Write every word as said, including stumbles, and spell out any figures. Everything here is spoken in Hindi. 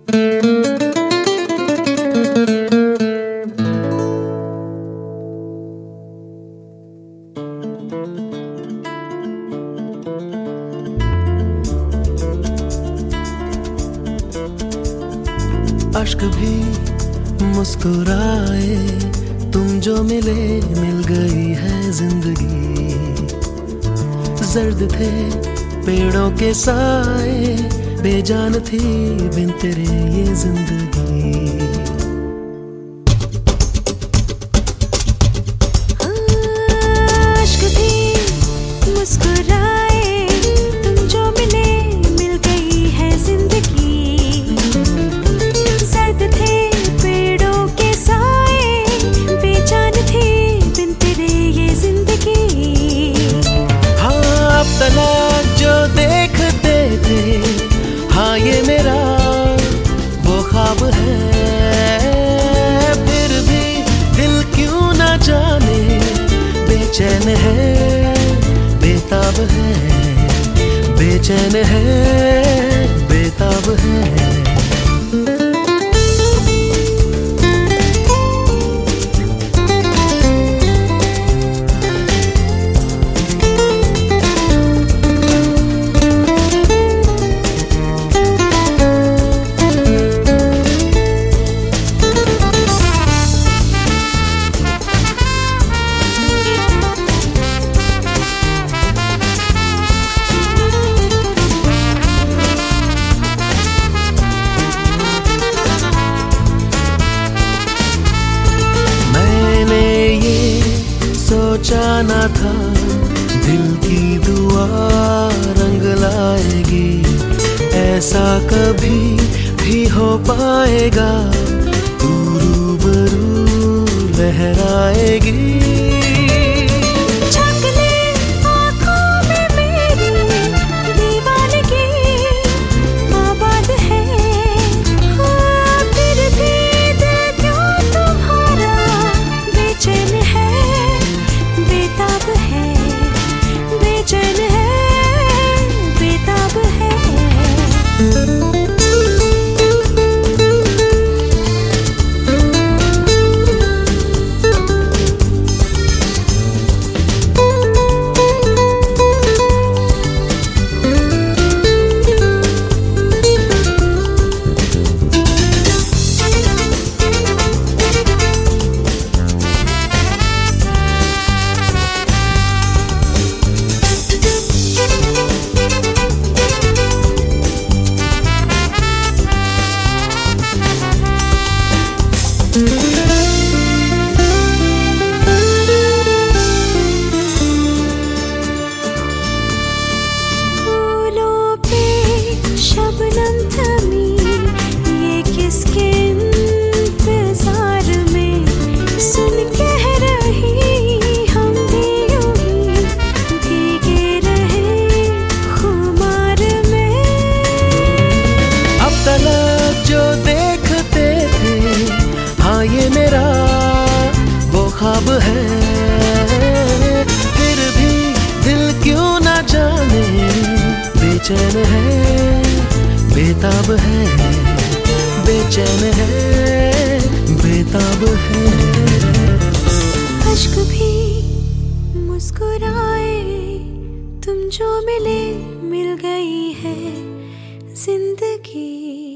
अश्क भी मुस्कुराए, तुम जो मिले मिल गई है जिंदगी। जर्द थे पेड़ों के साए, बेजान थी बिन तेरे ये जिंदगी। अश्क भी मुस्कुराए, तुम जो मिले मिल गई है जिंदगी। जर्द थे पेड़ों के साए, बेजान थी बिन तेरे ये जिंदगी। हाँ अब तलक जो देखते थे, हाँ ये मेरा वो ख्वाब है। फिर भी दिल क्यों ना जाने बेचैन है, बेताब है, बेचैन है, बेताब है। सोचा ना था दिल की दुआ रंग लाएगी, ऐसा कभी भी हो पाएगा। तू रूबरू लहराएगी। फूलों पे शबनम थमी, ये किसके इंतजार में। सुन कह रही हम भी यूं ही भीगे रहे खुमार में। अब तलक जो देखते थे, हाँ ये मेरा वो ख्वाब है। फिर भी दिल क्यों ना जाने बेचैन है, बेताब है, बेचैन है, बेताब है। अश्क भी मुस्कुराए, तुम जो मिले मिल गई है जिंदगी।